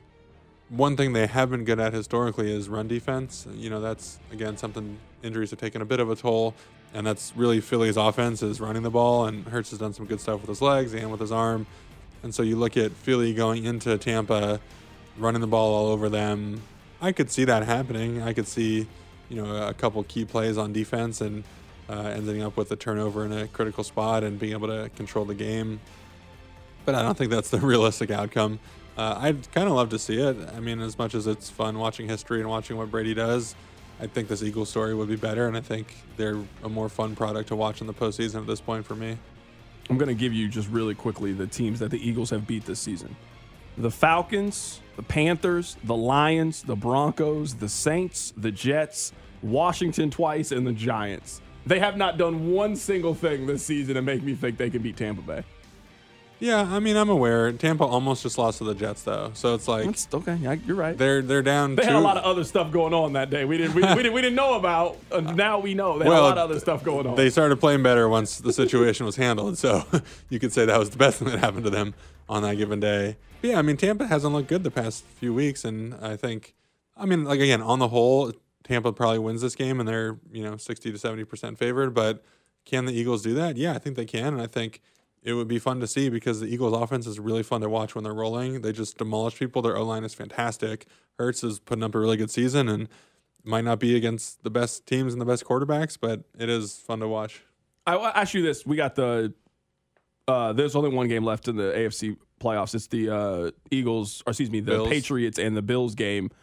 one thing they have been good at historically is run defense. You know, that's, again, something injuries have taken a bit of a toll. And that's really Philly's offense, is running the ball. And Hurts has done some good stuff with his legs and with his arm. And so you look at Philly going into Tampa, running the ball all over them. I could see that happening. I could see, you know, a couple key plays on defense and uh, ending up with a turnover in a critical spot and being able to control the game. But I don't think that's the realistic outcome. Uh, I'd kind of love to see it. I mean, as much as it's fun watching history and watching what Brady does, I think this Eagles story would be better, and I think they're a more fun product to watch in the postseason at this point for me. I'm going to give you just really quickly the teams that the Eagles have beat this season. The Falcons, the Panthers, the Lions, the Broncos, the Saints, the Jets, Washington twice, and the Giants. They have not done one single thing this season to make me think they can beat Tampa Bay. Yeah, I mean, I'm aware. Tampa almost just lost to the Jets, though. So it's like... That's, okay, yeah, you're right. They're they're down They two. had a lot of other stuff going on that day. We didn't we, we didn't, we didn't know about. Uh, now we know. They well, had a lot of other stuff going on. They started playing better once the situation was handled. So you could say that was the best thing that happened to them on that given day. But yeah, I mean, Tampa hasn't looked good the past few weeks. And I think, I mean, like, again, on the whole, Tampa probably wins this game and they're, you know, sixty to seventy percent favored. But can the Eagles do that? Yeah, I think they can. And I think it would be fun to see, because the Eagles offense is really fun to watch when they're rolling. They just demolish people. Their O-line is fantastic. Hurts is putting up a really good season and might not be against the best teams and the best quarterbacks, but it is fun to watch. I will ask you this. We got the uh, – there's only one game left in the A F C playoffs. It's the uh, Eagles – or excuse me, the Bills. Patriots and the Bills game.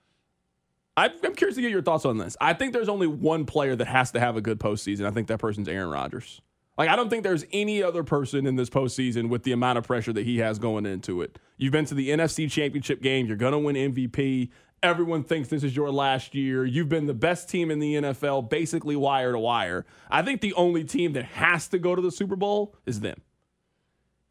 I'm curious to get your thoughts on this. I think there's only one player that has to have a good postseason. I think that person's Aaron Rodgers. Like, I don't think there's any other person in this postseason with the amount of pressure that he has going into it. You've been to the N F C Championship game. You're going to win M V P. Everyone thinks this is your last year. You've been the best team in the N F L, basically wire to wire. I think the only team that has to go to the Super Bowl is them.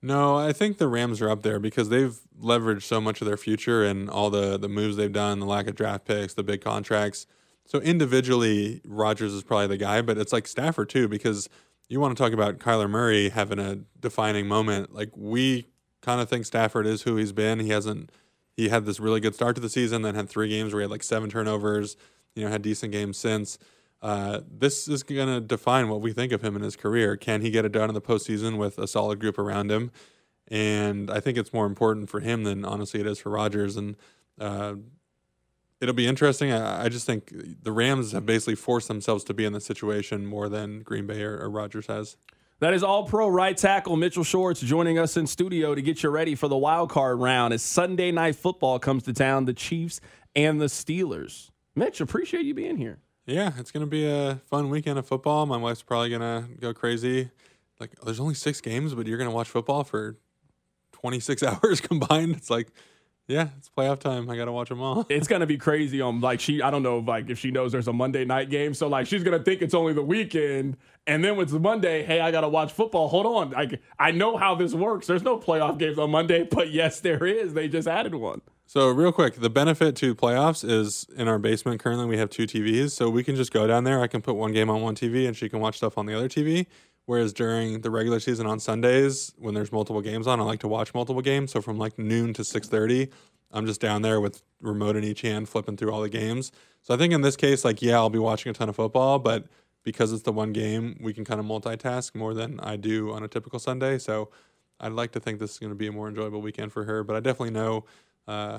No, I think the Rams are up there because they've leveraged so much of their future and all the, the moves they've done, the lack of draft picks, the big contracts. So individually, Rodgers is probably the guy, but it's like Stafford too, because you want to talk about Kyler Murray having a defining moment. Like, we kind of think Stafford is who he's been. He hasn't, he had this really good start to the season, then had three games where he had like seven turnovers, you know, had decent games since. Uh, this is going to define what we think of him in his career. Can he get it done in the postseason with a solid group around him? And I think it's more important for him than honestly it is for Rodgers. And uh, it'll be interesting. I, I just think the Rams have basically forced themselves to be in this situation more than Green Bay or, or Rodgers has. That is All-Pro right tackle Mitchell Schwartz joining us in studio to get you ready for the wild card round as Sunday Night Football comes to town, the Chiefs and the Steelers. Mitch, appreciate you being here. Yeah, it's going to be a fun weekend of football. My wife's probably going to go crazy. Like, there's only six games, but you're going to watch football for twenty-six hours combined. It's like, yeah, it's playoff time. I got to watch them all. It's going to be crazy. On like she, I don't know if, like if she knows there's a Monday night game. So like she's going to think it's only the weekend. And then when it's Monday, hey, I got to watch football. Hold on. I, I know how this works. There's no playoff games on Monday, but yes, there is. They just added one. So real quick, the benefit to playoffs is in our basement currently we have two T Vs, so we can just go down there. I can put one game on one T V and she can watch stuff on the other T V. Whereas during the regular season on Sundays, when there's multiple games on, I like to watch multiple games. So from like noon to six thirty, I'm just down there with remote in each hand flipping through all the games. So I think in this case, like, yeah, I'll be watching a ton of football, but because it's the one game, we can kind of multitask more than I do on a typical Sunday. So I'd like to think this is going to be a more enjoyable weekend for her, but I definitely know uh,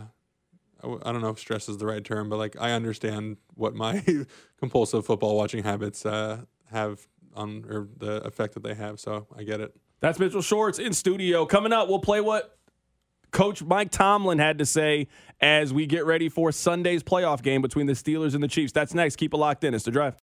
I don't know if stress is the right term, but like I understand what my compulsive football watching habits uh, have on or the effect that they have. So I get it. That's Mitchell Schwartz in studio. Coming up, we'll play what Coach Mike Tomlin had to say as we get ready for Sunday's playoff game between the Steelers and the Chiefs. That's next. Keep it locked in. It's The Drive.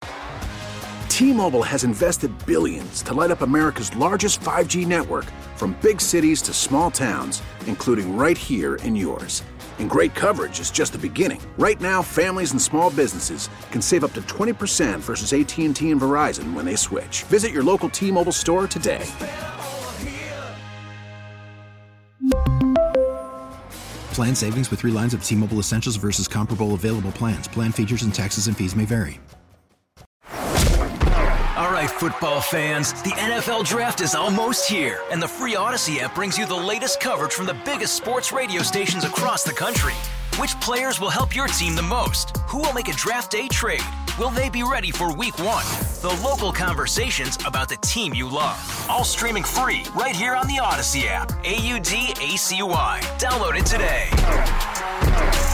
T-Mobile has invested billions to light up America's largest five G network, from big cities to small towns, including right here in yours. And great coverage is just the beginning. Right now, families and small businesses can save up to twenty percent versus A T and T and Verizon when they switch. Visit your local T-Mobile store today. Plan savings with three lines of T-Mobile Essentials versus comparable available plans. Plan features and taxes and fees may vary. All right, football fans, the N F L Draft is almost here, and the free Odyssey app brings you the latest coverage from the biggest sports radio stations across the country. Which players will help your team the most? Who will make a draft day trade? Will they be ready for week one? The local conversations about the team you love. All streaming free right here on the Odyssey app. A U D A C Y. Download it today.